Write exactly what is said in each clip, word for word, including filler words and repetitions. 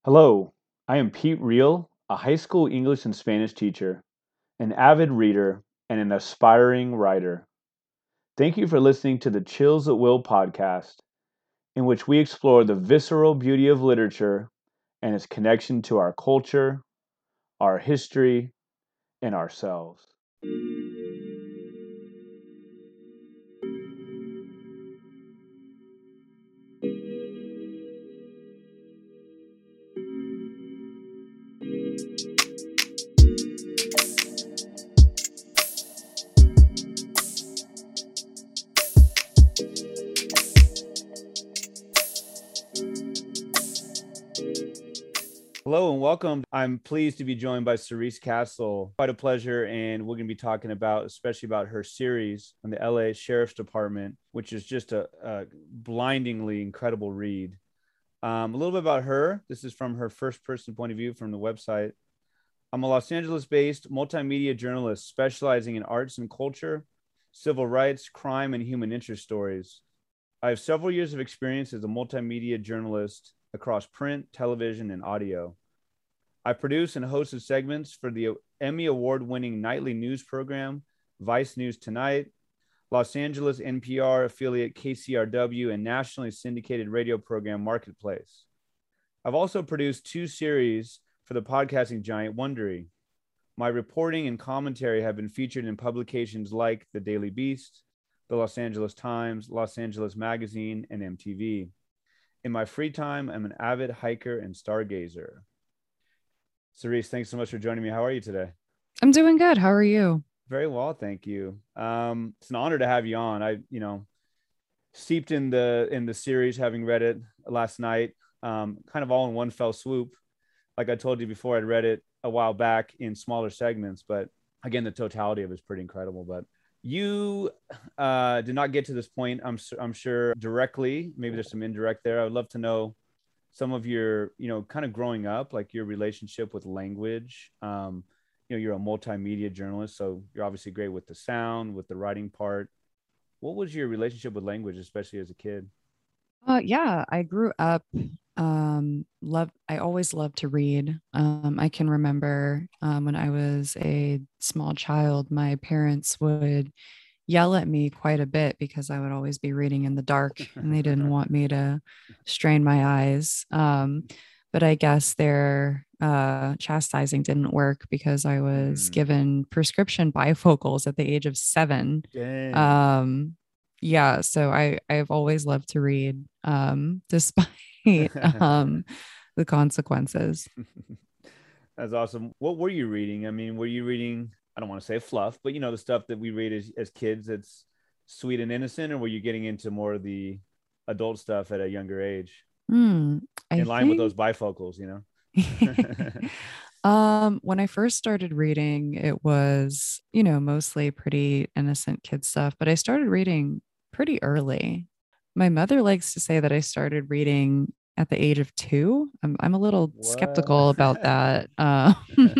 Hello, I am Pete Reel, a high school English and Spanish teacher, an avid reader, and an aspiring writer. Thank you for listening to the Chills at Will podcast, in which we explore the visceral beauty of literature and its connection to our culture, our history, and ourselves. Hello and welcome. I'm pleased to be joined by Cerise Castle. Quite a pleasure, and we're going to be talking about, especially about her series on the L A Sheriff's Department, which is just a, a blindingly incredible read. Um, a little bit about her. This is from her first person point of view from the website. I'm a Los Angeles-based multimedia journalist specializing in arts and culture, civil rights, crime, and human interest stories. I have several years of experience as a multimedia journalist across print, television, and audio. I produce and hosted segments for the Emmy Award-winning nightly news program, Vice News Tonight, Los Angeles N P R affiliate K C R W, and nationally syndicated radio program Marketplace. I've also produced two series for the podcasting giant Wondery. My reporting and commentary have been featured in publications like The Daily Beast, the Los Angeles Times, Los Angeles Magazine, and M T V. In my free time, I'm an avid hiker and stargazer. Cerise, thanks so much for joining me. How are you today? I'm doing good. How are you? Very well, thank you. Um, it's an honor to have you on. I, you know, steeped in the in the series, having read it last night, um, kind of all in one fell swoop. Like I told you before, I'd read it a while back in smaller segments, but again, the totality of it is pretty incredible. But you uh, did not get to this point, I'm I'm sure, directly. Maybe there's some indirect there. I would love to know some of your, you know, kind of growing up, like your relationship with language. Um, you know, you're a multimedia journalist, so you're obviously great with the sound, with the writing part. What was your relationship with language, especially as a kid? Uh, yeah, I grew up. Um, love. I always loved to read. Um, I can remember um, when I was a small child, my parents would yell at me quite a bit because I would always be reading in the dark, and they didn't want me to strain my eyes. Um, but I guess their uh, chastising didn't work because I was Mm, given prescription bifocals at the age of seven. dang. Um, yeah, so I I've always loved to read, um, despite um, the consequences. That's awesome. What were you reading? I mean, were you reading, I don't want to say fluff, but you know, the stuff that we read as, as kids that's sweet and innocent, or were you getting into more of the adult stuff at a younger age Hmm, I in line with those think bifocals, you know? um, when I first started reading, it was, you know, mostly pretty innocent kid stuff, but I started reading pretty early. My mother likes to say that I started reading at the age of two. I'm, I'm a little What? skeptical about that. Uh,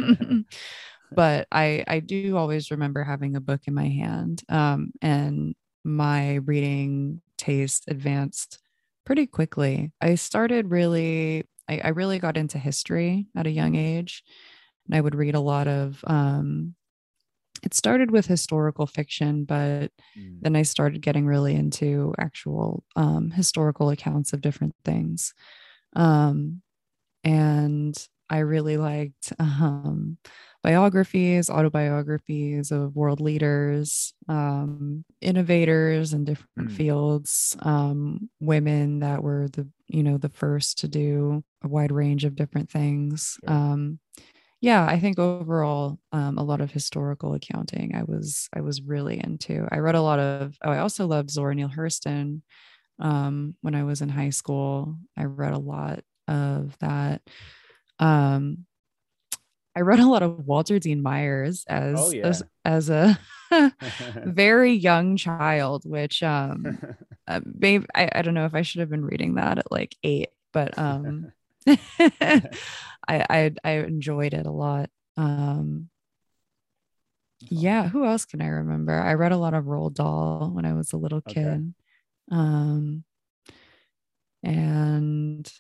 but I, I do always remember having a book in my hand. Um, and my reading taste advanced pretty quickly. I started really, I, I really got into history at a young age. And I would read a lot of, um, it started with historical fiction, but Mm, then I started getting really into actual um, historical accounts of different things. Um, and I really liked um, biographies, autobiographies of world leaders, um, innovators in different mm, fields, um, women that were the you know the first to do a wide range of different things. sure. Um, yeah, I think overall, um, a lot of historical accounting I was I was really into. I read a lot of. Oh, I also loved Zora Neale Hurston. Um, when I was in high school, I read a lot of that. Um, I read a lot of Walter Dean Myers Oh as as, yeah. as a very young child, which um, uh, maybe I, I don't know if I should have been reading that at like eight, but um, I, I I enjoyed it a lot. Um, That's yeah, awesome. who else can I remember? I read a lot of Roald Dahl when I was a little Okay. kid. Um, and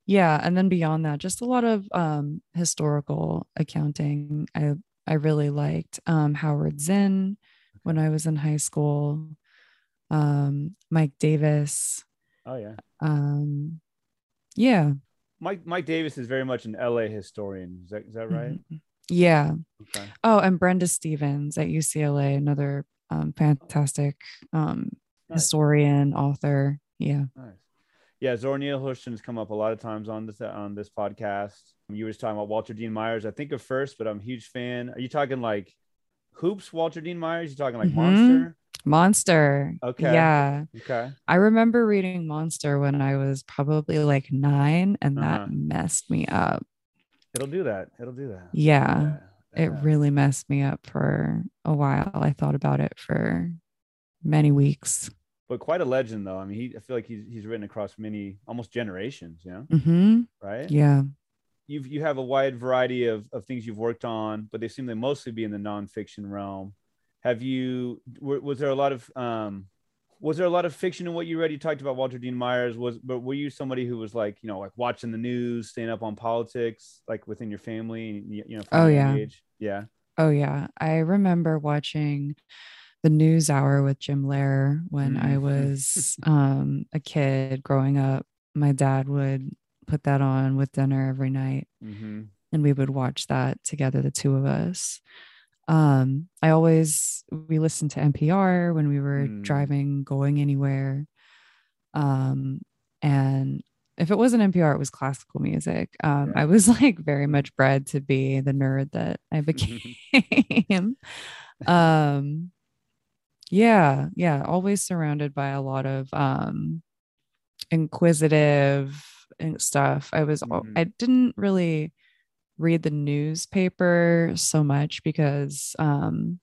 Yeah, and then beyond that, just a lot of um historical accounting. I I really liked um Howard Zinn when Okay. I was in high school. Um, Mike Davis. Oh yeah. Um, yeah. Mike Mike Davis is very much an L A historian. Is that is that right? Mhm. Yeah. Okay. Oh, and Brenda Stevens at U C L A, another um, fantastic um, Nice. historian, author. Yeah. Nice. Yeah, Zora Neale Hurston has come up a lot of times on this on this podcast. You were just talking about Walter Dean Myers. I think of first, but I'm a huge fan. Are you talking like Hoops, Walter Dean Myers? You talking like hmm Monster? Monster. Okay. Yeah. Okay. I remember reading Monster when I was probably like nine, and that Uh-huh. messed me up. It'll do that. It'll do that. Yeah. Yeah. It Yeah. really messed me up for a while. I thought about it for many weeks. But quite a legend though. I mean, he I feel like he's he's written across many almost generations, you know, hmm right? Yeah. You've you have a wide variety of, of things you've worked on, but they seem to mostly be in the nonfiction realm. Have you was there a lot of um was there a lot of fiction in what you read? You talked about Walter Dean Myers. Was but were you somebody who was like, you know, like watching the news, staying up on politics, like within your family, you know, from a Oh, young yeah. age? Yeah. Oh, yeah. I remember watching the News Hour with Jim Lehrer when I Mm-hmm. was um, a kid growing up. My dad would put that on with dinner every night, Mm-hmm. and we would watch that together, the two of us. Um, I always, we listened to N P R when we were Mm. driving, going anywhere. Um, and if it wasn't N P R, it was classical music. Um, I Yeah. was like very much bred to be the nerd that I became. um, yeah, yeah, always surrounded by a lot of um inquisitive and stuff. I was Mm-hmm. I didn't really read the newspaper so much because um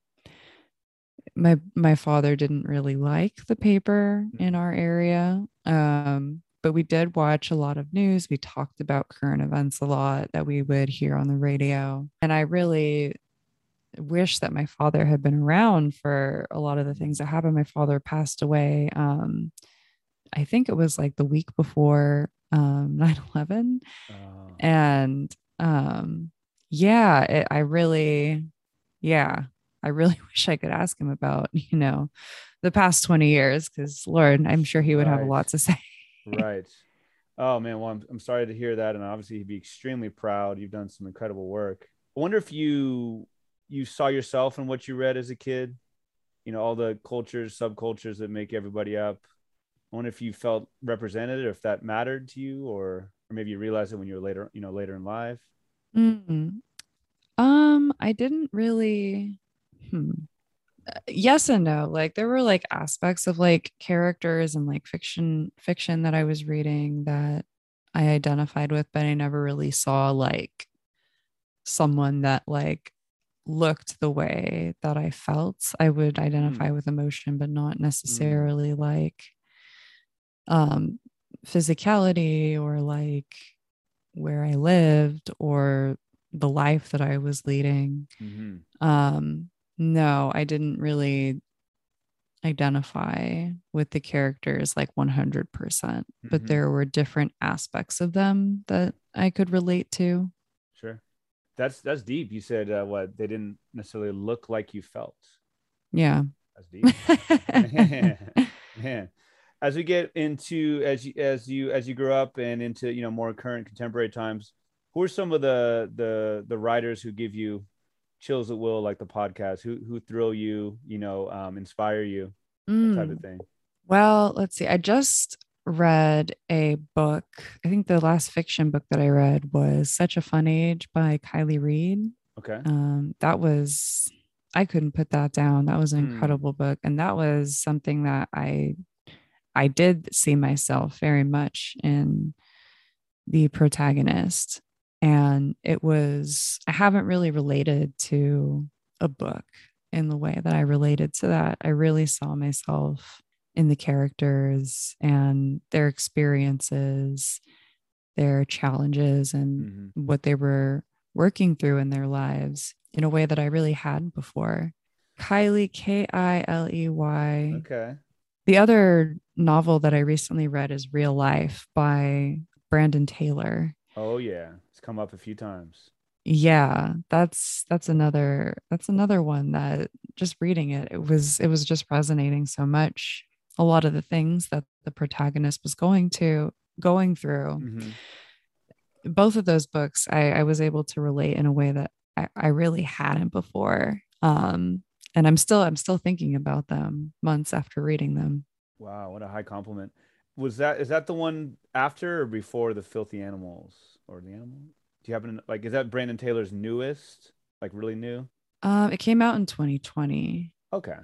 my my father didn't really like the paper in Mm. our area. Um but we did watch a lot of news. We talked about current events a lot that we would hear on the radio. And I really wish that my father had been around for a lot of the things that happened. My father passed away. Um, I think it was like the week before um, nine eleven. Uh, And um, yeah, it, I really, yeah, I really wish I could ask him about, you know, the past twenty years, because Lord, I'm sure he would have a right. lot to say. Right. Oh man, well, I'm, I'm sorry to hear that, and obviously he'd be extremely proud. You've done some incredible work. I wonder if you you saw yourself in what you read as a kid. You know, all the cultures, subcultures that make everybody up. I wonder if you felt represented, or if that mattered to you, or or maybe you realized it when you were later, you know, later in life. Mm. Um, I didn't really. Hmm. Yes and no. Like there were like aspects of like characters and like fiction fiction that I was reading that I identified with, but I never really saw like someone that like looked the way that I felt. I would identify Mm, with emotion, but not mm, necessarily like um physicality or like where I lived or the life that I was leading. mm-hmm, Um, no, I didn't really identify with the characters like one hundred percent, but mm-hmm. there were different aspects of them that I could relate to. Sure. That's that's deep. You said uh, what they didn't necessarily look like you felt. Yeah. That's deep, man. Man. As we get into as you as you as you grow up and into you know more current contemporary times, who are some of the the the writers who give you chills at will, like the podcast, who who thrill you, you know, um, inspire you, that type of Mm. thing? Well, let's see. I just read a book. I think the last fiction book that I read was Such a Fun Age by Kylie Reed. Okay. Um, that was, I couldn't put that down. That was an Mm, incredible book. And that was something that I, I did see myself very much in the protagonist. And it was, I haven't really related to a book in the way that I related to that. I really saw myself in the characters and their experiences, their challenges, and mm-hmm. what they were working through in their lives in a way that I really hadn't before. Kylie, K I L E Y. Okay. The other novel that I recently read is Real Life by Brandon Taylor. Oh yeah, it's come up a few times. Yeah, that's that's another that's another one that just reading it, it was it was just resonating so much. A lot of the things that the protagonist was going to going through. Mm-hmm. Both of those books, I, I was able to relate in a way that I, I really hadn't before. Um, and I'm still I'm still thinking about them months after reading them. Wow, what a high compliment. Was that is that the one after or before the Filthy Animals or the Animal? Do you happen to like is that Brandon Taylor's newest? Like really new? Um, it came out in twenty twenty. Okay.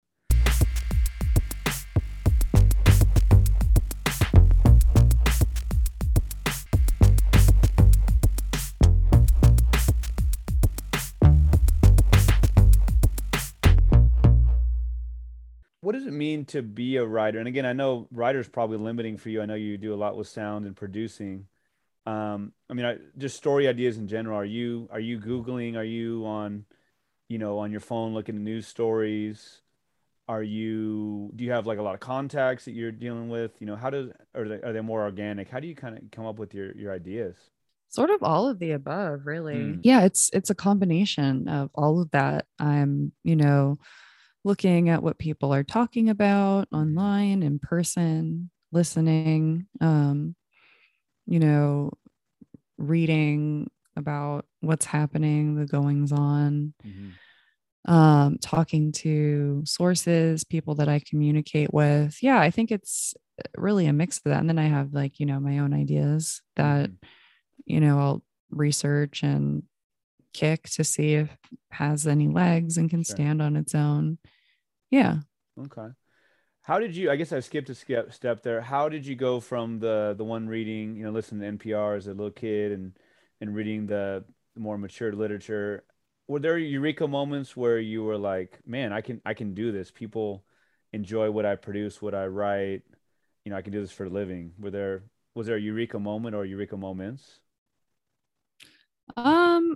What does it mean to be a writer? And again, I know writer's probably limiting for you. I know you do a lot with sound and producing. Um, I mean, I, just story ideas in general. Are you are you Googling? Are you on, you know, on your phone looking at news stories? Are you do you have like a lot of contacts that you're dealing with? You know, how does are they are they more organic? How do you kind of come up with your your ideas? Sort of all of the above, really. Hmm. Yeah, it's it's a combination of all of that. I'm, you know, looking at what people are talking about Hmm. online, in person, listening, um, you know, reading about what's happening, the goings on, Hmm. um, talking to sources, people that I communicate with. Yeah, I think it's really a mix of that. And then I have like, you know, my own ideas that, Hmm. you know, I'll research and kick to see if it has any legs and can Sure. stand on its own. Yeah. Okay. How did you, I guess I skipped a skip, step there. How did you go from the the one reading, you know, listening to N P R as a little kid and and reading the, the more mature literature? Were there eureka moments where you were like, man, I can I can do this. People enjoy what I produce, what I write. You know, I can do this for a living. Were there was there a eureka moment or eureka moments Um,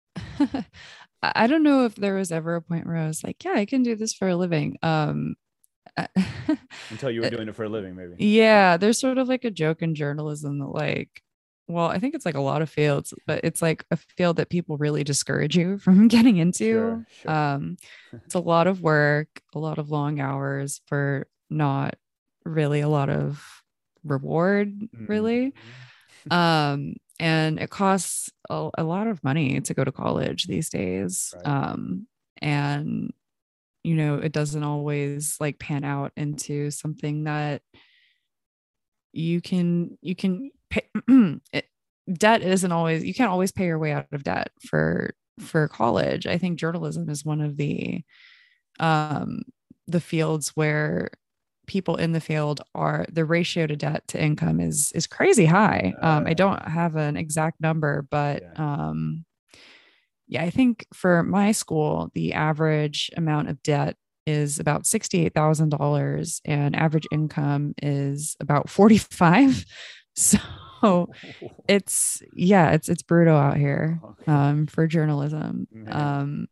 I don't know if there was ever a point where I was like, yeah, I can do this for a living. Um, until you were doing it for a living, maybe? yeah, there's sort of like a joke in journalism that like, well, I think it's like a lot of fields, but it's like a field that people really discourage you from getting Sure, into. sure. Um, it's a lot of work, a lot of long hours for not really a lot of reward, Mm. really. Um, and it costs a, a lot of money to go to college these days. Right. Um, and you know, it doesn't always like pan out into something that you can you can pay. it, debt isn't always you can't always pay your way out of debt for for college. I think journalism is one of the um the fields where people in the field are the ratio to debt to income is is crazy high. Um, I Uh, don't have an exact number, but yeah. um, yeah, I think for my school, the average amount of debt is about sixty-eight thousand dollars and average income is about forty-five. So it's, yeah, it's, it's brutal out here Okay. um, for journalism. Man. Um,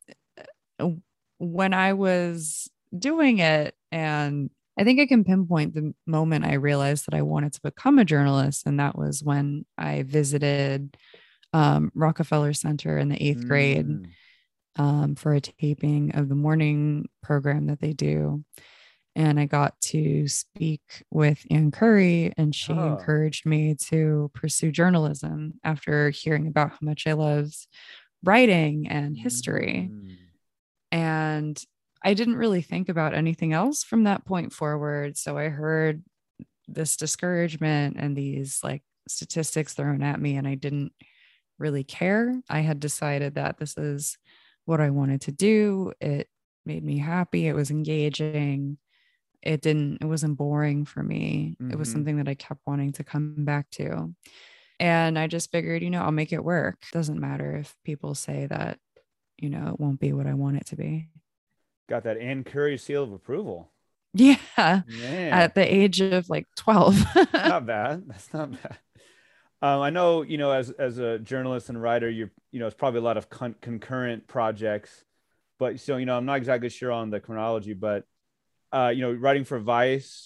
when I was doing it, and I think I can pinpoint the moment I realized that I wanted to become a journalist. And that was when I visited um, Rockefeller Center in the eighth grade Mm. um, for a taping of the morning program that they do. And I got to speak with Ann Curry, and she Huh. encouraged me to pursue journalism after hearing about how much I loved writing and history. Mm. And I didn't really think about anything else from that point forward. So I heard this discouragement and these like statistics thrown at me, and I didn't really care. I had decided that this is what I wanted to do. It made me happy. It was engaging. It didn't, it wasn't boring for me. It was Hmm. something that I kept wanting to come back to. And I just figured, you know, I'll make it work. Doesn't matter if people say that, you know, it won't be what I want it to be. Got that Ann Curry seal of approval. Yeah. Man, At the age of like twelve. that's not bad. That's not bad. Um, I know, you know, as as a journalist and writer, you're, you know, it's probably a lot of con concurrent projects, but so, you know, I'm not exactly sure on the chronology, but uh, you know, writing for Vice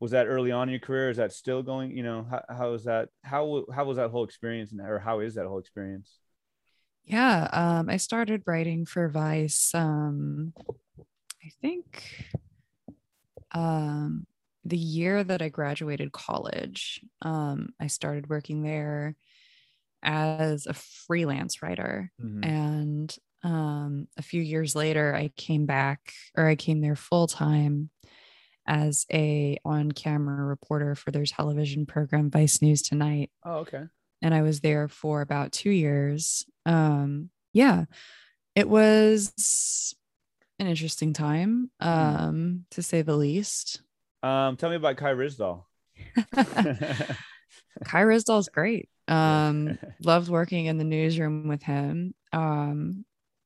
was that early on in your career? Is that still going? You know, how, how is that? How how was that whole experience, and or how is that whole experience? Yeah, um, I started writing for Vice. Um, I think um, the year that I graduated college, um, I started working there as a freelance writer. Mm-hmm. And um, a few years later, I came back, or I came there full time as a on-camera reporter for their television program Vice News Tonight. Oh, okay. And I was there for about two years. Um, yeah, it was an interesting time, Hmm. um, to say the least. Um, tell me about Kai Rizdal. Kai Rizdal's great. Yeah. Um, loved working in the newsroom with him. Um,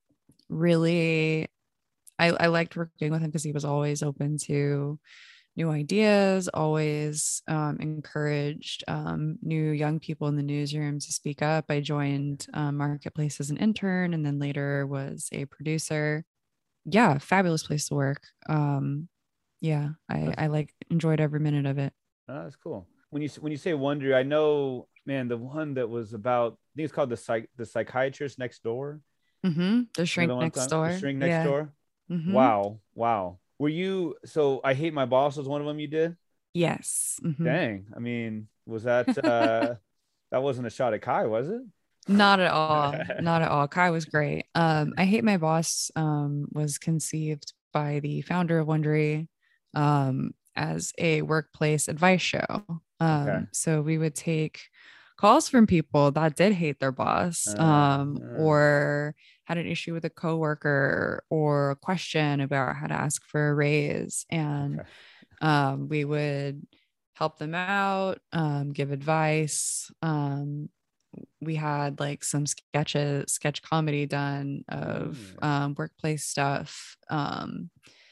really, I, I liked working with him because he was always open to new ideas, always um, encouraged um, new young people in the newsroom to speak up. I joined um, Marketplace as an intern and then later was a producer. Yeah, fabulous place to work. Um, yeah, I, That's, I like enjoyed every minute of it. oh, that's cool. When you when you say Wonder, I know, man, the one that was about, I think it's called the psych the psychiatrist next door. Mm-hmm. The You know the shrink one I'm next talking, the door. shrink next Yeah. door. Mm-hmm. Wow, wow. Were you so? I hate my boss was one of them you did. Yes. Mm-hmm. Dang. I mean, was that uh that wasn't a shot at Kai, was Not at all. it? Not at all. Kai was great. Um, I Hate My Boss um, was conceived by the founder of Wondery um, as a workplace advice show. Okay. Um, so we would take calls from people that did hate their boss Uh, um, uh, or had an issue with a coworker or a question about how to ask for a raise. And okay. um, we would help them out, um, give advice. Um, we had like some sketches, sketch comedy done of Mm, um, workplace stuff um,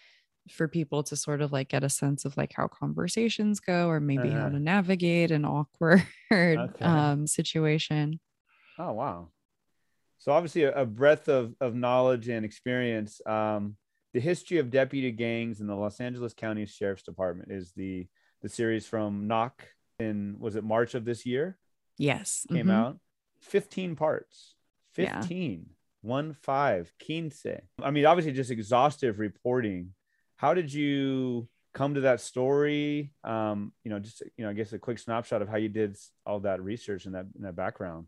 for people to sort of like get a sense of like how conversations go or maybe how uh-huh. to navigate an awkward Okay. um, situation. Oh, wow. So obviously a, a breadth of, of knowledge and experience. Um, the history of deputy gangs in the Los Angeles County Sheriff's Department is the the series from Knock in, was it March of this year? Yes. Came Mm-hmm. out. fifteen parts. Yeah. fifteen. One five. Quince. I mean, obviously just exhaustive reporting. How did you come to that story? Um, you know, just you know, I guess a quick snapshot of how you did all that research and that in that background.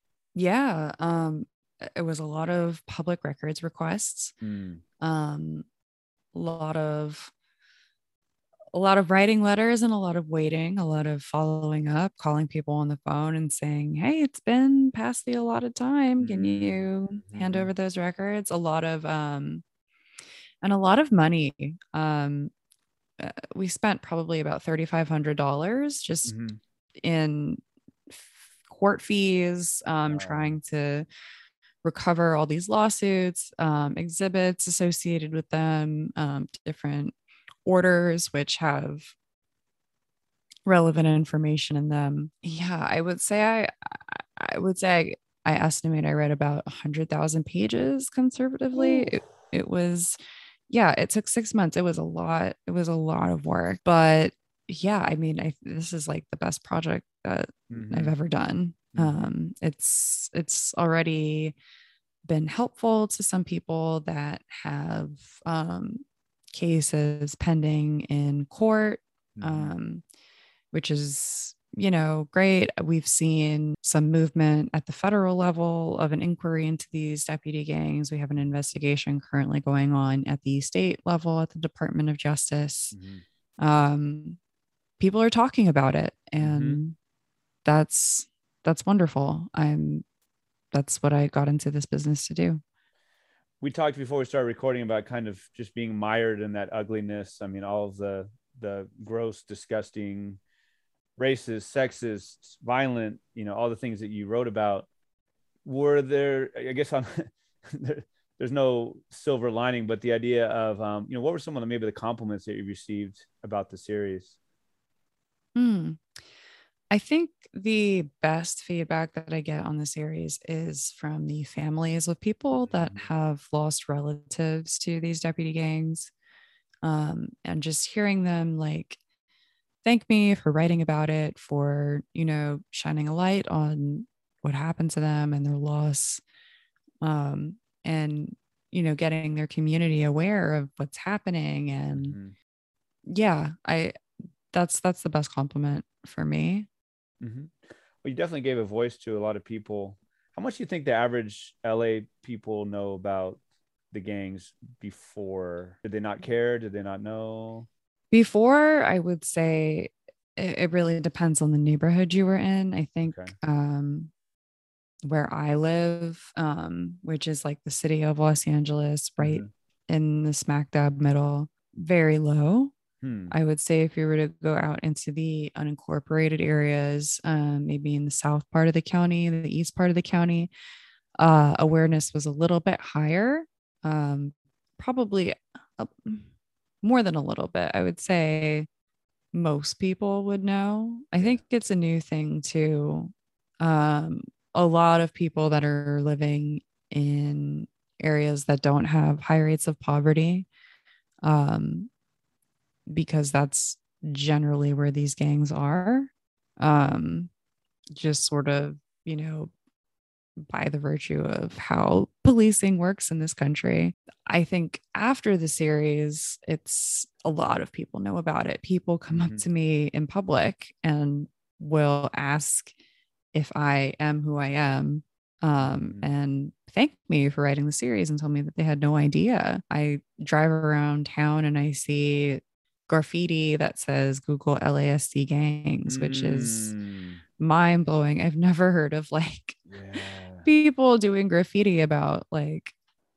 Yeah. Um, it was a lot of public records requests, Hmm. um, a lot of a lot of writing letters and a lot of waiting, a lot of following up, calling people on the phone and saying, "Hey, it's been past the allotted time. Can you hand Mm-hmm. over those records?" A lot of um and a lot of money. Um uh, we spent probably about three thousand five hundred dollars just Mm-hmm. in court fees, um, Wow. trying to recover all these lawsuits, um, exhibits associated with them, um, different orders which have relevant information in them. Yeah, I would say I I would say I, I estimate I read about a hundred thousand pages conservatively. Ooh. It, it was, yeah, it took six months. It was a lot. It was a lot of work, but yeah, I mean, I this is like the best project that I've Mm-hmm. ever done. Mm-hmm. Um, it's it's already been helpful to some people that have um, cases pending in court. Mm-hmm. Um, which is, you know, great. We've seen some movement at the federal level of an inquiry into these deputy gangs. We have an investigation currently going on at the state level at the Department of Justice. Mm-hmm. Um, People are talking about it, Mm-hmm. and that's that's wonderful. I'm that's what I got into this business to do. We talked before we started recording about kind of just being mired in that ugliness. I mean, all of the the gross, disgusting, racist, sexist, violent, you know, all the things that you wrote about. Were there, I guess on there, there's no silver lining, but the idea of um, you know, what were some of the maybe the compliments that you received about the series? Hmm. I think the best feedback that I get on the series is from the families of people that Mm-hmm. have lost relatives to these deputy gangs. Um, and just hearing them like thank me for writing about it, for, you know, shining a light on what happened to them and their loss. Um, and, you know, getting their community aware of what's happening. And Mm-hmm. yeah, I, that's, that's the best compliment for me. Mm-hmm. Well, you definitely gave a voice to a lot of people. How much do you think the average L A people know about the gangs before? Did they not care? Did they not know? Before, I would say it, it really depends on the neighborhood you were in. I think Okay. um, where I live, um, which is like the city of Los Angeles, right Mm-hmm. in the smack dab middle, very low. Hmm. I would say if you were to go out into the unincorporated areas, um, maybe in the south part of the county, the east part of the county, uh, awareness was a little bit higher, um, probably a, more than a little bit. I would say most people would know. I Yeah. think it's a new thing too. Um, a lot of people that are living in areas that don't have high rates of poverty, um, because that's generally where these gangs are. Um, just sort of, you know, by the virtue of how policing works in this country. I think after the series, it's a lot of people know about it. People come up Mm-hmm. to me in public and will ask if I am who I am, um, Mm-hmm. and thank me for writing the series and tell me that they had no idea. I drive around town and I see graffiti that says Google L A S D gangs, which is Mm. mind blowing. I've never heard of like Yeah. people doing graffiti about like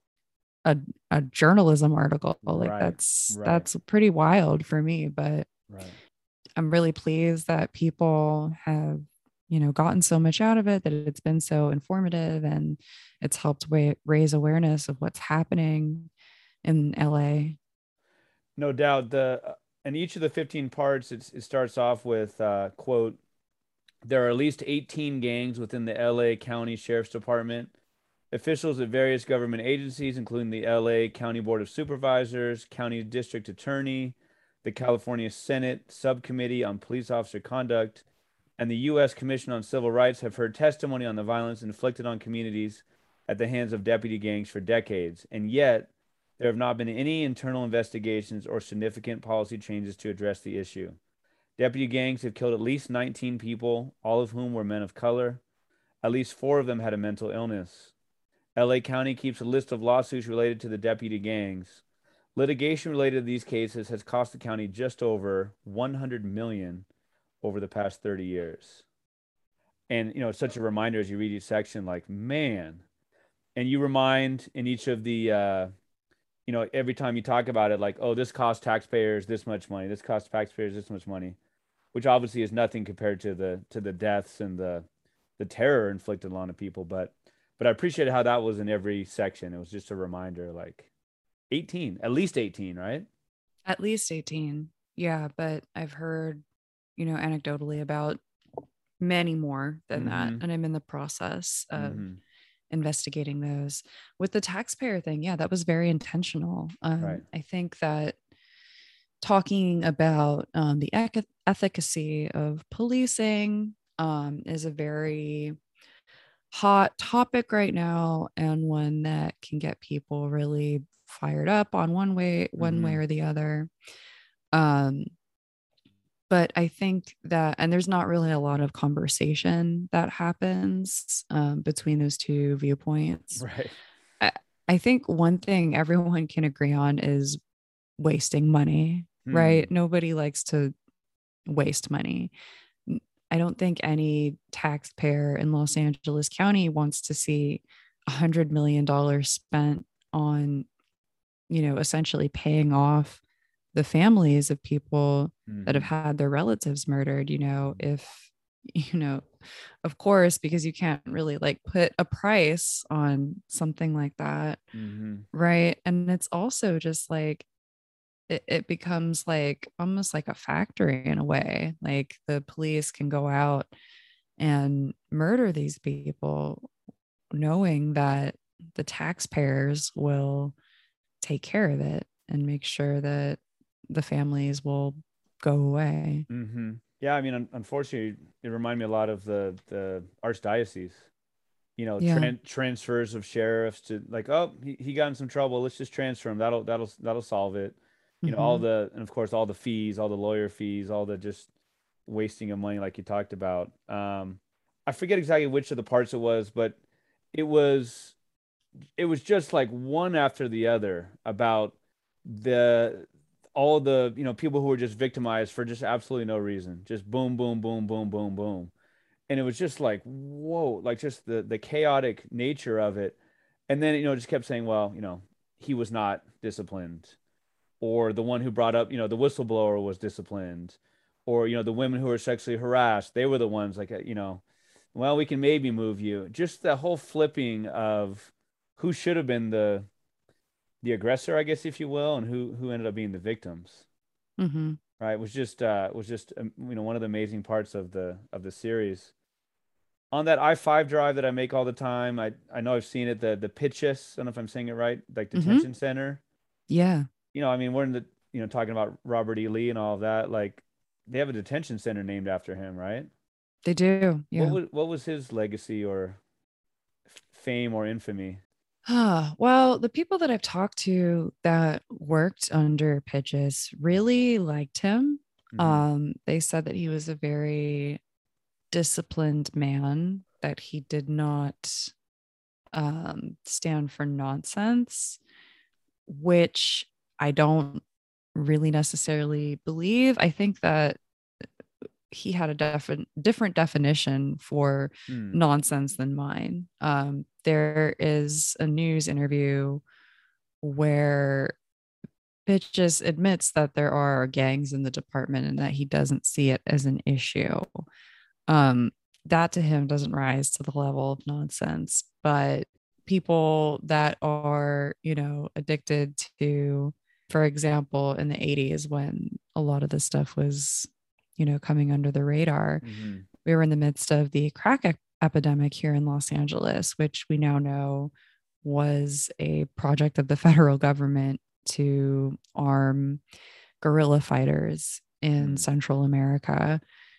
a, a journalism article. Like Right. that's Right. that's pretty wild for me, but Right. I'm really pleased that people have, you know, gotten so much out of it, that it's been so informative and it's helped wa- raise awareness of what's happening in L A. No doubt. The uh, in each of the fifteen parts, it's, it starts off with uh, quote, there are at least eighteen gangs within the L A County Sheriff's Department. Officials at various government agencies, including the L A County Board of Supervisors, County District Attorney, the California Senate Subcommittee on Police Officer Conduct, and the U S Commission on Civil Rights, have heard testimony on the violence inflicted on communities at the hands of deputy gangs for decades. And yet, there have not been any internal investigations or significant policy changes to address the issue. Deputy gangs have killed at least nineteen people, all of whom were men of color. At least four of them had a mental illness. L A County keeps a list of lawsuits related to the deputy gangs. Litigation related to these cases has cost the county just over one hundred million dollars over the past thirty years. And, you know, it's such a reminder as you read each section, like, man. And you remind in each of the, uh, you know, every time you talk about it, like, oh, this costs taxpayers this much money. This costs taxpayers this much money, which obviously is nothing compared to the to the deaths and the the terror inflicted on a lot of people. But but I appreciate how that was in every section. It was just a reminder, like eighteen, at least eighteen, right? At least eighteen. Yeah, but I've heard, you know, anecdotally about many more than that. Mm-hmm. And I'm in the process of Mm-hmm. investigating those. With the taxpayer thing, yeah, that was very intentional. Um, Right. I think that talking about um, the ec- efficacy of policing um, is a very hot topic right now, and one that can get people really fired up on one way, one way Mm-hmm. or the other. Um, but I think that, and there's not really a lot of conversation that happens um, between those two viewpoints. Right. I, I think one thing everyone can agree on is wasting money, Hmm. right? Nobody likes to waste money. I don't think any taxpayer in Los Angeles County wants to see a hundred million dollars spent on, you know, essentially paying off the families of people that have Mm-hmm. had their relatives murdered. You know, if, you know, of course, because you can't really like put a price on something like that. Mm-hmm. Right. And it's also just like, it, it becomes like almost like a factory in a way. Like the police can go out and murder these people knowing that the taxpayers will take care of it and make sure that the families will go away. Mm-hmm. Yeah, I mean, un unfortunately, it reminded me a lot of the the archdiocese. You know, Yeah. tran transfers of sheriffs to like, oh, he, he got in some trouble. Let's just transfer him. That'll that'll that'll solve it. You know, all Hmm. the and of course all the fees, all the lawyer fees, all the just wasting of money, like you talked about. Um, I forget exactly which of the parts it was, but it was it was just like one after the other about the all the you know people who were just victimized for just absolutely no reason, just boom, boom, boom, boom, boom, boom, and it was just like whoa, like just the the chaotic nature of it, and then you know just kept saying, well, you know, he was not disciplined, or the one who brought up, you know, the whistleblower was disciplined, or you know the women who were sexually harassed, they were the ones like uh, you know, well, we can maybe move you. Just the whole flipping of who should have been the the aggressor, I guess, if you will, and who who ended up being the victims. Hmm. Right? It was just uh, was just um, you know one of the amazing parts of the of the series. On that I five drive that I make all the time, I I know I've seen it. The the Pitchess, I don't know if I'm saying it right, like Hmm. detention center. Yeah, You know, I mean, we're in the you know talking about Robert E. Lee and all of that. Like they have a detention center named after him, right? they do. What Yeah. was what was his legacy or fame or infamy? Ah, well, the people that I've talked to that worked under Pitches really liked him. Hmm. Um, they said that he was a very disciplined man, that he did not um, stand for nonsense, which I don't really necessarily believe. I think that he had a defi- different definition for Hmm. nonsense than mine. Um, there is a news interview where Pitch just admits that there are gangs in the department and that he doesn't see it as an issue. Um, that to him doesn't rise to the level of nonsense, but people that are, you know, addicted to, for example, in the eighties when a lot of this stuff was, you know, coming under the radar, Hmm. we were in the midst of the crack ep- epidemic here in Los Angeles, which we now know was a project of the federal government to arm guerrilla fighters in Hmm. Central America.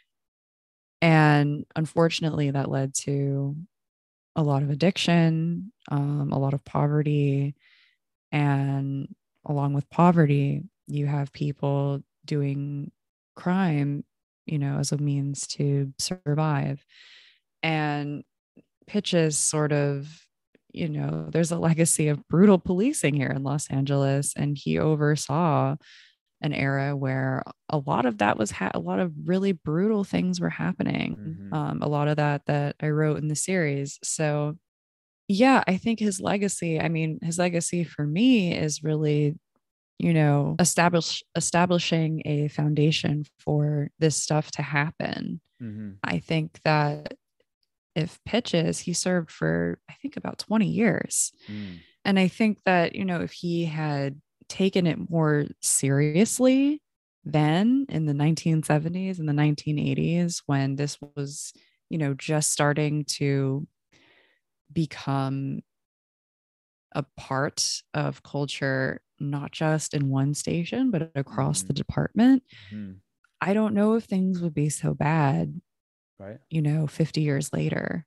And unfortunately, that led to a lot of addiction, um, a lot of poverty. And along with poverty, you have people doing crime, you know, as a means to survive. And Pitches sort of, you know, there's a legacy of brutal policing here in Los Angeles. And he oversaw an era where a lot of that was ha- a lot of really brutal things were happening. Hmm. Um, a lot of that that I wrote in the series. So yeah, I think his legacy. I mean, his legacy for me is really, you know, establish establishing a foundation for this stuff to happen. Hmm. I think that if Pitches, he served for I think about twenty years. Hmm. And I think that, you know, if he had taken it more seriously then in the nineteen seventies and the nineteen eighties, when this was, you know, just starting to become a part of culture, not just in one station, but across the Hmm. department, Hmm. I don't know if things would be so bad, Right. you know, fifty years later.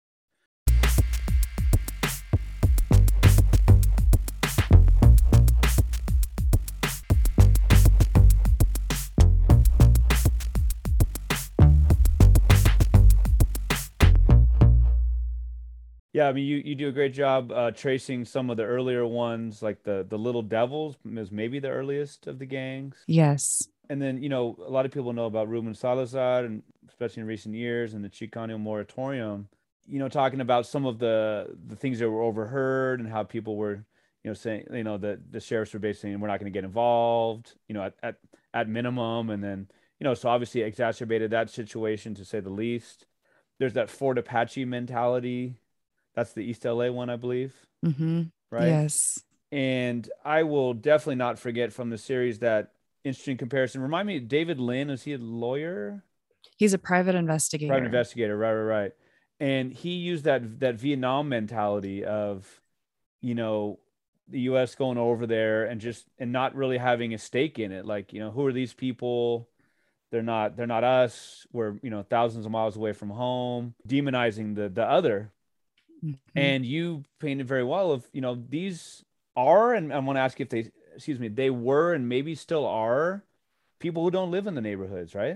Yeah, I mean, you you do a great job uh, tracing some of the earlier ones, like the the Little Devils is maybe the earliest of the gangs. Yes. And then, you know, a lot of people know about Ruben Salazar, and especially in recent years, and the Chicano moratorium. You know, talking about some of the the things that were overheard and how people were, you know, saying, you know, the the sheriffs were basically saying we're not going to get involved, you know, at, at at minimum, and then, you know, so obviously exacerbated that situation to say the least. There's that Fort Apache mentality. That's the East L A one, I believe, Mm-hmm. right? Yes. And I will definitely not forget from the series that interesting comparison. Remind me, David Lynn, is he a lawyer? He's a private Private investigator. investigator, right, right, right. And he used that that Vietnam mentality of, you know, the U S going over there and just and not really having a stake in it. Like, you know, who are these people? they're not they're not us. We're, you know, thousands of miles away from home, demonizing the the other. Mhm. And you painted very well of, you know, these are, and I want to ask if they, excuse me, they were and maybe still are people who don't live in the neighborhoods, right?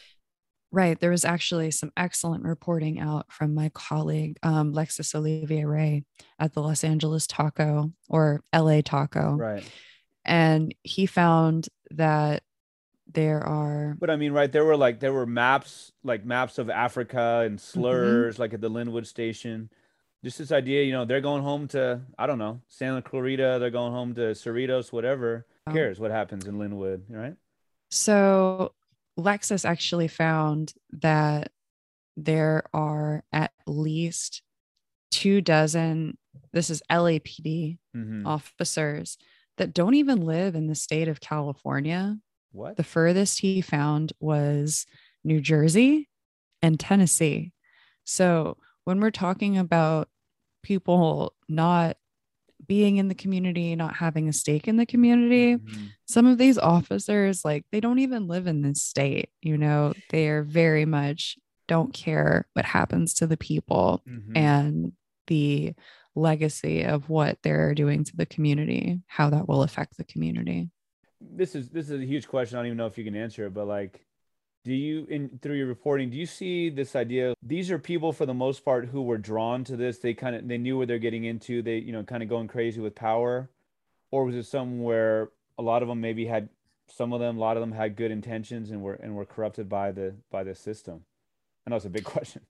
Right. There was actually some excellent reporting out from my colleague, um, Lexus Olivier Ray at the Los Angeles Taco or L A Taco. Right. And he found that there are, But I mean, right, there were like there were maps, like maps of Africa and Mhm. slurs, like at the Linwood station. Just this idea, you know, they're going home to, I don't know, Santa Clarita, they're going home to Cerritos, whatever. Who cares what happens in Linwood, right? So Lexus actually found that there are at least two dozen, this is L A P D Mm-hmm. officers that don't even live in the state of California. What? The furthest he found was New Jersey and Tennessee. So when we're talking about people not being in the community, not having a stake in the community, Mm-hmm. some of these officers, like, they don't even live in this state. You know, they're very much don't care what happens to the people Mm-hmm. and the legacy of what they're doing to the community, how that will affect the community. This is this is a huge question. I don't even know if you can answer it, but like, do you, in through your reporting, do you see this idea? These are people for the most part who were drawn to this. They kind of they knew what they're getting into. They, you know, kind of going crazy with power, or was it something where a lot of them maybe had, some of them, a lot of them had good intentions and were and were corrupted by the by the system? I know it's a big question.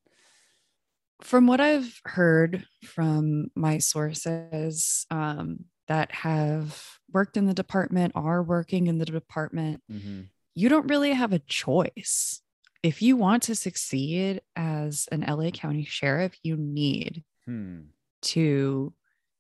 From what I've heard from my sources um, that have worked in the department, are working in the department, Mm-hmm. you don't really have a choice. If you want to succeed as an L A County sheriff, you need Hmm. to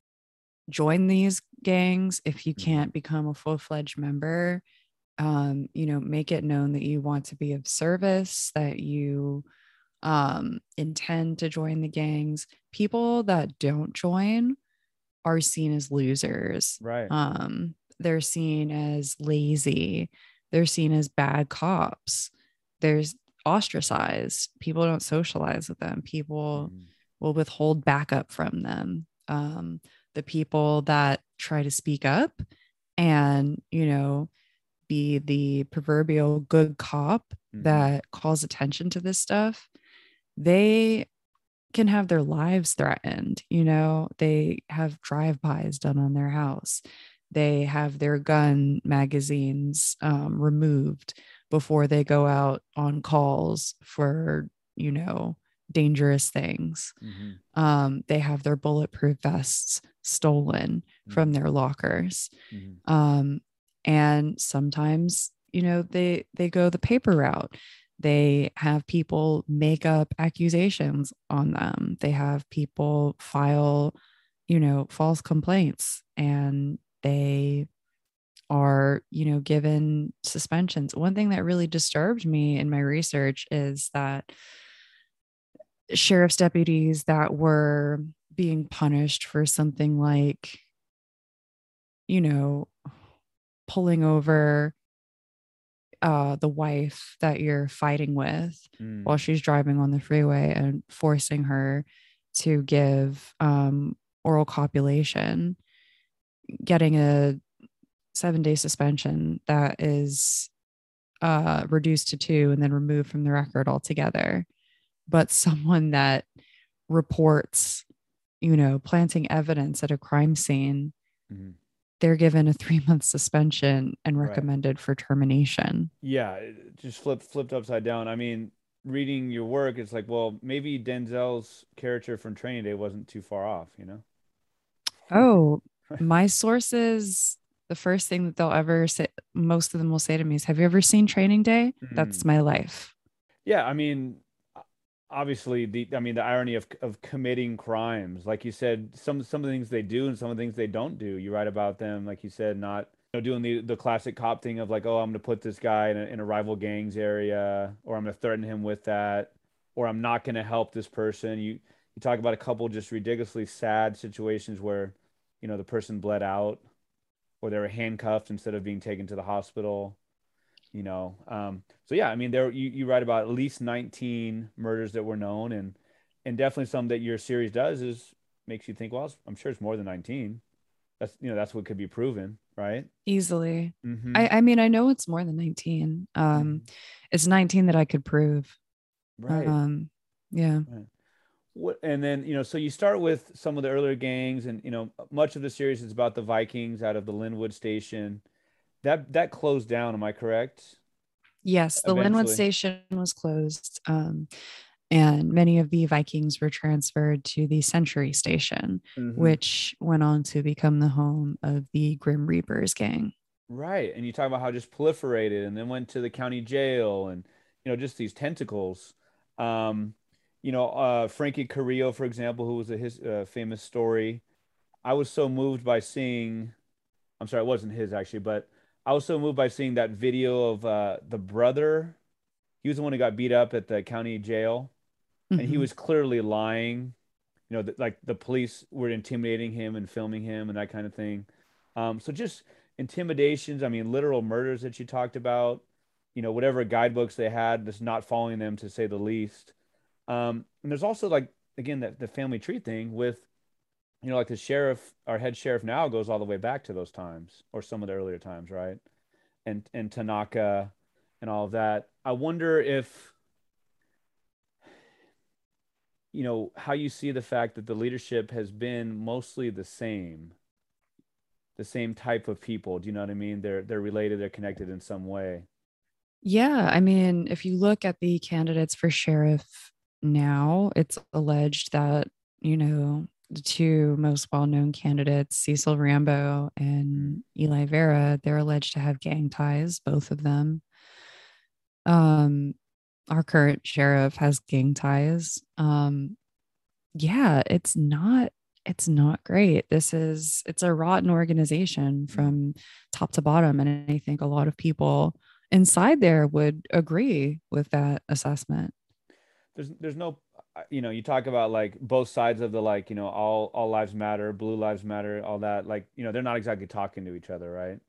join these gangs. If you Mm-hmm. can't become a full-fledged member, um, you know, make it known that you want to be of service, that you um, intend to join the gangs. People that don't join are seen as losers. Right. Um, they're seen as lazy. They're seen as bad cops. There's ostracized. People don't socialize with them. People Mm-hmm. will withhold backup from them. Um, the people that try to speak up and, you know, be the proverbial good cop Mm-hmm. that calls attention to this stuff, they can have their lives threatened. You know, they have drive-bys done on their house. They have their gun magazines um, removed before they go out on calls for, you know, dangerous things. Mm-hmm. Um, they have their bulletproof vests stolen from Mm-hmm. their lockers. Mm-hmm. Um, and sometimes, you know, they they go the paper route. They have people make up accusations on them. They have people file, you know, false complaints, and they are, you know, given suspensions. One thing that really disturbed me in my research is that sheriff's deputies that were being punished for something like, you know, pulling over uh, the wife that you're fighting with while Mm. she's driving on the freeway and forcing her to give um, oral copulation, getting a seven day suspension that is uh, reduced to two and then removed from the record altogether. But someone that reports, you know, planting evidence at a crime scene, Mm-hmm. they're given a three month suspension and Right. recommended for termination. Yeah, it just flipped flipped upside down. I mean, reading your work, it's like, well, maybe Denzel's character from Training Day wasn't too far off, you know? Oh, my sources, the first thing that they'll ever say, most of them will say to me is, have you ever seen Training Day? That's Mm. my life. Yeah, I mean, o- obviously the I mean the irony of of committing crimes. Like you said, some some of the things they do and some of the things they don't do. You write about them, like you said, not, you know, doing the the classic cop thing of like, oh, I'm gonna put this guy in a, in a rival gangs area, or I'm gonna threaten him with that, or I'm not gonna help this person. You you talk about a couple just ridiculously sad situations where, you know, the person bled out or they were handcuffed instead of being taken to the hospital. you know. Um, so yeah, I mean, there you, you write about at least nineteen murders that were known, and and definitely some that your series does is makes you think, well, I'm sure it's more than nineteen. That's you know that's what could be proven, right? Easily. Mm-hmm. I, I mean, I know it's more than nineteen. Um, Mm-hmm. it's nineteen that I could prove. Right. Um, yeah. Right. What and then you know, so you start with some of the earlier gangs, and you know, much of the series is about the Vikings out of the Linwood Station. That that closed down, am I correct? Yes, the Linwood Eventually. station was closed. Um, and many of the Vikings were transferred to the Century Station, Mm-hmm. which went on to become the home of the Grim Reapers gang. Right. And you talk about how just proliferated and then went to the county jail and, you know, just these tentacles. Um, you know, uh, Frankie Carrillo, for example, who was a his uh, famous story. I was so moved by seeing, I'm sorry, it wasn't his actually, but I was so moved by seeing that video of uh, the brother. He was the one who got beat up at the county jail, and he Mm-hmm. was clearly lying. You know, that like the police were intimidating him and filming him and that kind of thing. Um, so just intimidations, I mean, literal murders that you talked about, you know, whatever guidebooks they had, just not following them to say the least. Um, and there's also like again that the family tree thing with, you know, like the sheriff, our head sheriff now goes all the way back to those times or some of the earlier times, right? And and Tanaka and all of that. I wonder if you know how you see the fact that the leadership has been mostly the same the same type of people. Do you know what I mean? They're they're related, they're connected in some way. Yeah, I mean, if you look at the candidates for sheriff now, it's alleged that, you know, the two most well-known candidates, Cecil Rambo Mm. and Eli Vera, they're alleged to have gang ties, both of them. Um, our current sheriff has gang ties. Um, yeah, it's not it's not great. This is it's a rotten organization Mm. from top to bottom. And I think a lot of people inside there would agree with that assessment. There's there's no uh, you know, you talk about like both sides of the like, you know, all all lives matter, blue lives matter, all that. Like, you know, they're not exactly talking to each other, right?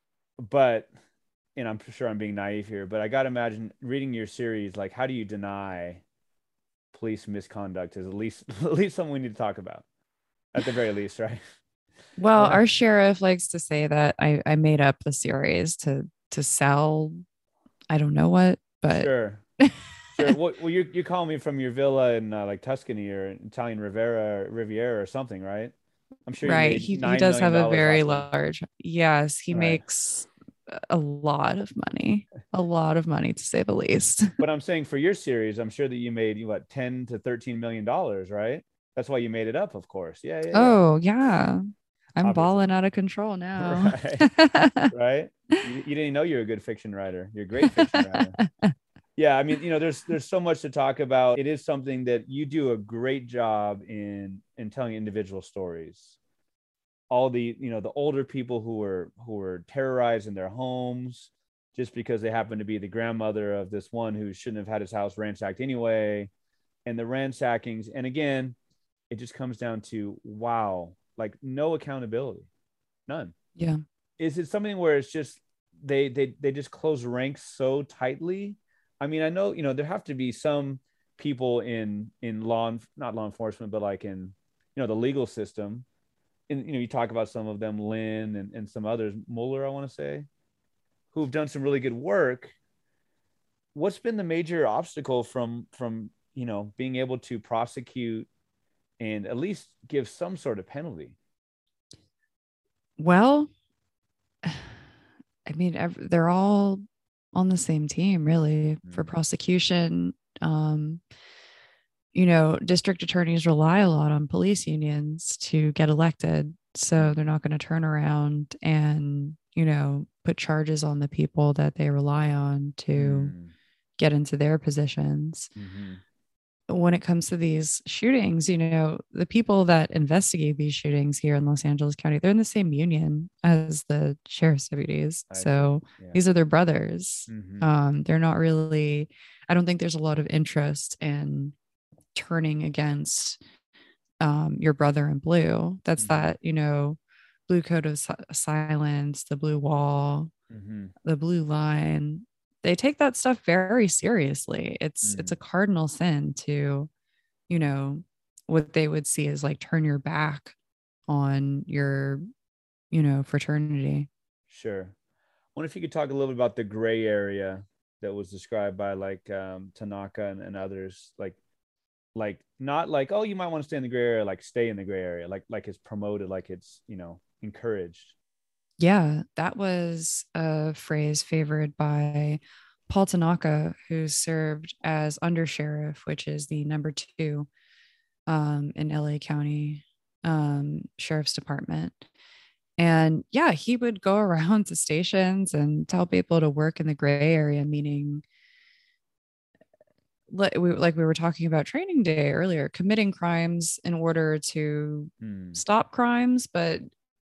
But and I'm sure I'm being naive here, but I gotta imagine reading your series, like how do you deny police misconduct is at least at least something we need to talk about. At the very least, right? Well, Right. our sheriff likes to say that I, I made up the series to to sell I don't know what, but Sure. Sure. Well, well, you you call me from your villa in uh, like Tuscany or Italian Riviera Riviera or something, right? I'm sure you right. made He he nine does million have a dollars very off of large. Yes, he right. makes a lot of money. A lot of money to say the least. But I'm saying for your series, I'm sure that you made what ten to thirteen million dollars, right? That's why you made it up, of course. Yeah, yeah, yeah. Oh, yeah. I'm Obviously. balling out of control now. Right. Right. You, you didn't know you're a good fiction writer. You're a great fiction writer. Yeah, I mean, you know, there's there's so much to talk about. It is something that you do a great job in in telling individual stories. All the, you know, the older people who were who were terrorized in their homes just because they happened to be the grandmother of this one who shouldn't have had his house ransacked anyway, and the ransackings. And again, it just comes down to wow, like no accountability, none. Yeah. Is it something where it's just they they they just close ranks so tightly? I mean, I know, you know, there have to be some people in in law, not law enforcement, but like in, you know, the legal system. And you know, you talk about some of them, Lynn and, and some others, Mueller, I want to say, who've done some really good work. What's been the major obstacle from from you know being able to prosecute and at least give some sort of penalty? Well, I mean, ev- they're all on the same team, really, for Mm. prosecution. Um, you know, district attorneys rely a lot on police unions to get elected. So they're Mm-hmm. not going to turn around and, you know, put charges on the people that they rely on to Mm. get into their positions. Mm-hmm. When it comes to these shootings, you know, the people that investigate these shootings here in Los Angeles County, they're in the same union as the sheriff's deputies. I see. So Yeah. these are their brothers. Mm-hmm. Um, they're not really, I don't think there's a lot of interest in turning against um, your brother in blue. That's Mm-hmm. that, you know, blue code of si- silence, the blue wall, Mm-hmm. the blue line. they take that stuff very seriously. It's it's Mm, a cardinal sin to, you know, what they would see as like turn your back on your, you know, fraternity. sure. Wonder if you could talk a little bit about the gray area that was described by like um, Tanaka and, and others, like like not like, oh, you might want to stay in the gray area, like stay in the gray area, like like it's promoted, like it's, you know, encouraged. Yeah, that was a phrase favored by Paul Tanaka, who served as undersheriff, which is the number two um, in L A County um, Sheriff's Department. And yeah, he would go around to stations and tell people to work in the gray area, meaning like we, like we were talking about training day earlier, committing crimes in order to Hmm. stop crimes, but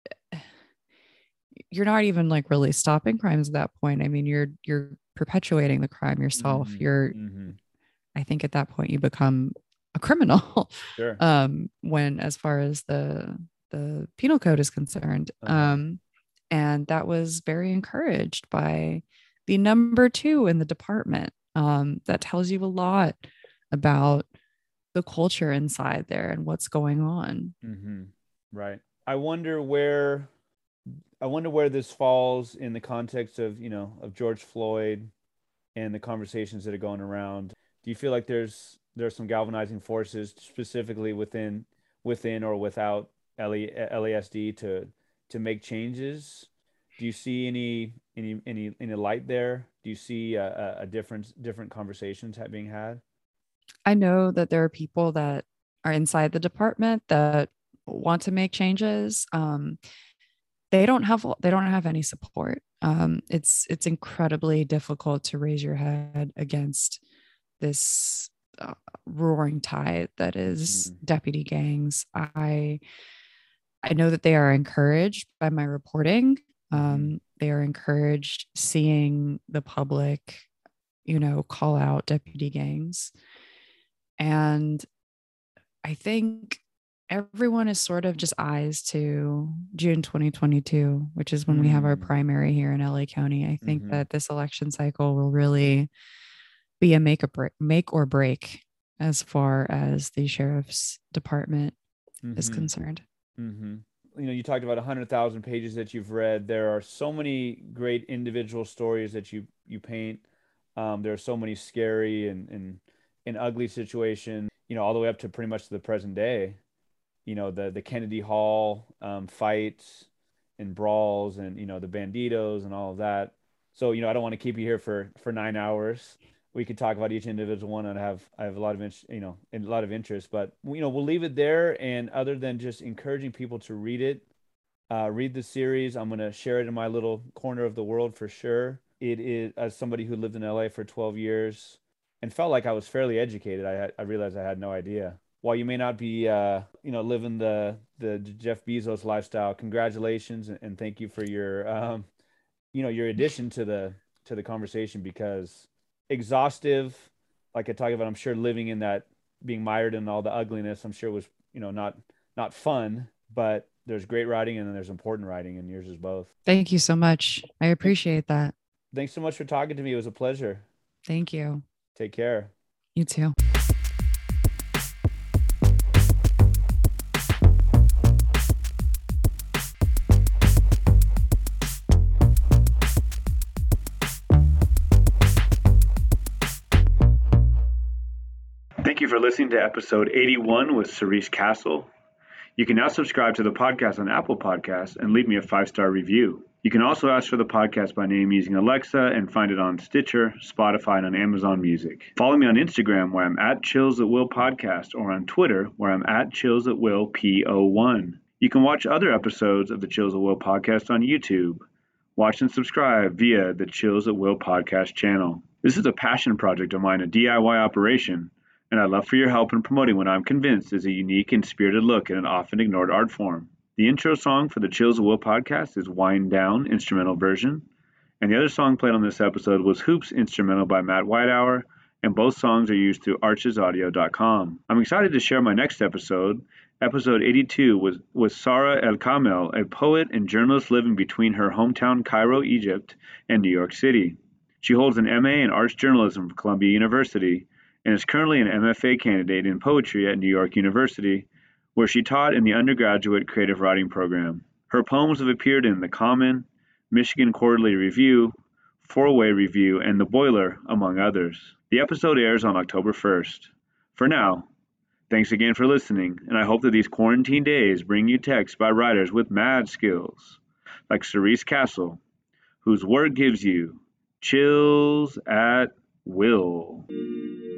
you're not even like really stopping crimes at that point. I mean, you're you're perpetuating the crime yourself. Mm-hmm. You're Mm-hmm. I think at that point you become a criminal. Sure. um when as far as the the penal code is concerned. Uh-huh. Um and that was very encouraged by the number two in the department. Um that tells you a lot about the culture inside there and what's going on. Mm-hmm. Right. I wonder where I wonder where this falls in the context of, you know, of George Floyd and the conversations that are going around. Do you feel like there's there's some galvanizing forces specifically within within or without L A S D to to make changes? Do you see any any any any light there? Do you see a, a, a different different conversations being had? I know that there are people that are inside the department that want to make changes. Um, they don't have they don't have any support. Um, it's it's incredibly difficult to raise your head against this uh, roaring tide that is Mm-hmm. deputy gangs. I I know that they are encouraged by my reporting. Mm-hmm. Um, they are encouraged seeing the public, you know, call out deputy gangs. And I think everyone is sort of just eyes to June twenty twenty-two, which is when we have our Mm-hmm. primary here in L A County. I think Mm-hmm. that this election cycle will really be a make or break, make or break as far as the sheriff's department is Mm-hmm. concerned. Mm-hmm. You know, you talked about a hundred thousand pages that you've read. There are so many great individual stories that you you paint. Um, there are so many scary and and and ugly situations. You know, all the way up to pretty much to the present day. You know, the the Kennedy Hall um, fights and brawls, and you know the banditos and all of that. So you know, I don't want to keep you here for for nine hours. We could talk about each individual one, and I have I have a lot of interest, you know, and a lot of interest. But you know, we'll leave it there. And other than just encouraging people to read it, uh, read the series, I'm gonna share it in my little corner of the world for sure. It is, as somebody who lived in L A for twelve years and felt like I was fairly educated. I had, I realized I had no idea. While you may not be, uh, you know, living the the Jeff Bezos lifestyle, congratulations and, and thank you for your, um, you know, your addition to the to the conversation, because exhaustive, like I talked about, I'm sure living in that, being mired in all the ugliness, I'm sure was, you know, not not fun, but there's great writing and then there's important writing, and yours is both. Thank you so much. I Thank, appreciate that. thanks so much for talking to me. It was a pleasure. Thank you. Take care. You too. Thank you for listening to episode eighty-one with Cerise Castle. You can now subscribe to the podcast on Apple Podcasts and leave me a five-star review. You can also ask for the podcast by name using Alexa and find it on Stitcher, Spotify, and on Amazon Music. Follow me on Instagram, where I'm at Chills at Will Podcast, or on Twitter, where I'm at Chills at Will P O one. You can watch other episodes of the Chills at Will Podcast on YouTube. Watch and subscribe via the Chills at Will Podcast channel. This is a passion project of mine, a D I Y operation, and I'd love for your help in promoting what I'm convinced is a unique and spirited look at an often ignored art form. The intro song for the Chills at Will podcast is Wind Down, instrumental version, and the other song played on this episode was Hoops, instrumental by Matt Whitehour, and both songs are used through arches audio dot com. I'm excited to share my next episode, episode eighty-two, with, with Sarah El Kamel, a poet and journalist living between her hometown Cairo, Egypt, and New York City. She holds an M A in Arts Journalism from Columbia University and is currently an M F A candidate in poetry at New York University, where she taught in the undergraduate creative writing program. Her poems have appeared in The Common, Michigan Quarterly Review, Four-Way Review, and The Boiler, among others. The episode airs on October first. For now, thanks again for listening, and I hope that these quarantine days bring you texts by writers with mad skills, like Cerise Castle, whose work gives you chills at will.